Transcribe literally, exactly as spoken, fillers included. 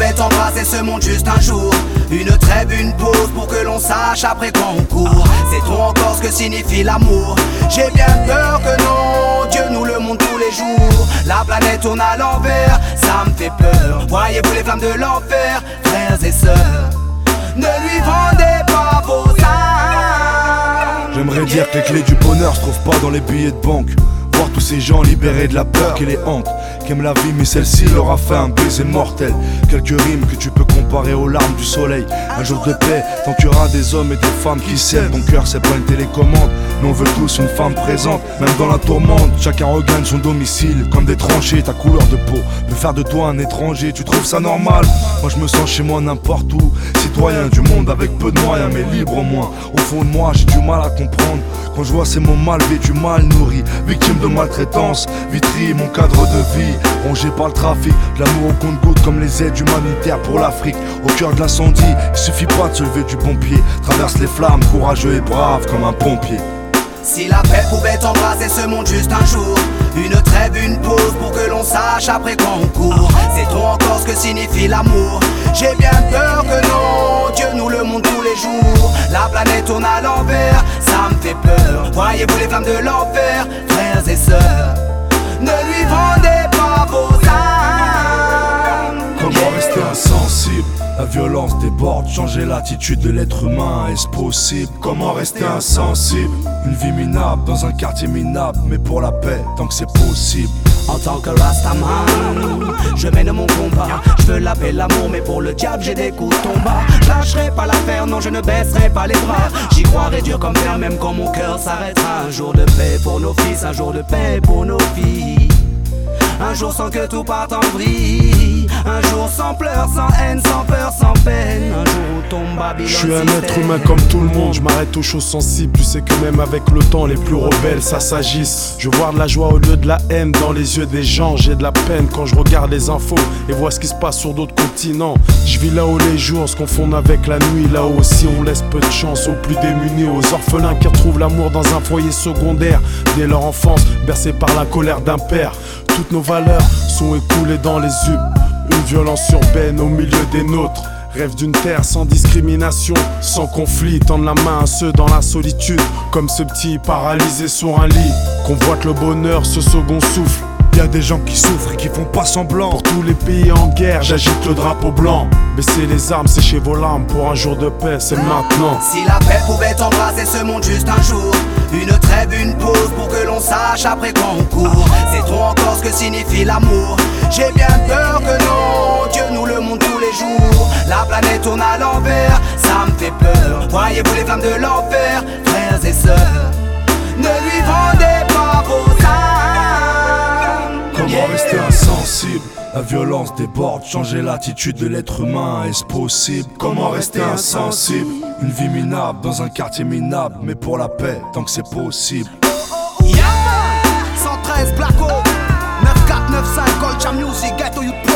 pouvait t'embrasser ce monde juste un jour. Une trêve, une pause pour que l'on sache après quand on court. Sait-on encore ce que signifie l'amour? J'ai bien peur que non, Dieu nous le montre tous les jours. La planète tourne à l'envers, ça me fait peur. Voyez-vous les flammes de l'enfer, frères et sœurs, ne lui vendez pas vos âmes. J'aimerais dire que les clés du bonheur se trouvent pas dans les billets de banque. Voir tous ces gens libérés de la peur qui les hante, qui aiment la vie mais celle-ci leur a fait un baiser mortel. Quelques rimes que tu peux comparer aux larmes du soleil. Un jour de paix, tant qu'il y aura des hommes et des femmes qui s'aiment. Ton cœur c'est pas une télécommande, mais on veut tous une femme présente. Même dans la tourmente, chacun regagne son domicile. Comme des tranchées, ta couleur de peau peut faire de toi un étranger. Tu trouves ça normal? Moi je me sens chez moi n'importe où. Citoyen du monde avec peu de moyens mais libre au moins. Au fond de moi j'ai du mal à comprendre quand je vois ces mots mal vêtus, mal nourris, victimes de maltraitance, vitrie mon cadre de vie, rongé par le trafic, de l'amour au compte-gouttes comme les aides humanitaires pour l'Afrique. Au cœur de l'incendie, il suffit pas de se lever du bon pied, traverse les flammes, courageux et brave comme un pompier. Si la paix pouvait embrasser ce monde juste un jour, une trêve, une pause pour que l'on sache après quand on court. Sait-on encore ce que signifie l'amour? J'ai bien peur que non, Dieu nous le montre tous les jours. La planète tourne à l'envers, ça me fait peur. Voyez-vous les flammes de l'enfer, frères et sœurs, ne lui vendez pas vos âmes. Comment rester insensible? La violence déborde, changer l'attitude de l'être humain, est-ce possible? Comment rester insensible? Une vie minable dans un quartier minable, mais pour la paix, tant que c'est possible. En tant que Rastaman, je mène mon combat. Je veux la paix, l'amour, mais pour le diable j'ai des coups de tomba. Je lâcherai pas l'affaire, non je ne baisserai pas les bras. J'y croirai dur comme fer, même quand mon cœur s'arrêtera. Un jour de paix pour nos fils, un jour de paix pour nos filles. Un jour sans que tout parte en vrille. Un jour sans pleurs, sans haine, sans peur, sans peine. Un jour où tombe Babylone. Je suis un être humain comme tout le monde, je m'arrête aux choses sensibles. Tu sais que même avec le temps, les plus rebelles, ça s'agisse. Je vois de la joie au lieu de la haine dans les yeux des gens. J'ai de la peine quand je regarde les infos et vois ce qui se passe sur d'autres continents. Je vis là où les jours se confondent avec la nuit. Là où aussi on laisse peu de chance aux plus démunis, aux orphelins qui retrouvent l'amour dans un foyer secondaire dès leur enfance, bercés par la colère d'un père. Toutes nos valeurs sont écoulées dans les U P. Une violence urbaine au milieu des nôtres. Rêve d'une terre sans discrimination, sans conflit. Tendre la main à ceux dans la solitude, comme ce petit paralysé sur un lit. Convoite le bonheur, ce second souffle. Y'a des gens qui souffrent et qui font pas semblant. Pour tous les pays en guerre, j'agite le drapeau blanc. Baissez les armes, séchez vos larmes. Pour un jour de paix, c'est maintenant. Si la paix pouvait embrasser ce monde juste un jour, une trêve, une pause pour que l'on sache après quand on court. Sait-on encore ce que signifie l'amour? J'ai bien peur que non, Dieu nous le montre tous les jours. La planète tourne à l'envers, ça me fait peur. Voyez-vous les flammes de l'enfer, frères et sœurs, ne lui vendez pas vos âmes. Comment rester insensible? La violence déborde, changer l'attitude de l'être humain, est-ce possible? Comment rester insensible? Une vie minable dans un quartier minable, mais pour la paix, tant que c'est possible. Yeah, cent treize Blacko, neuf quatre neuf cinq Culture Music, Ghetto Youth.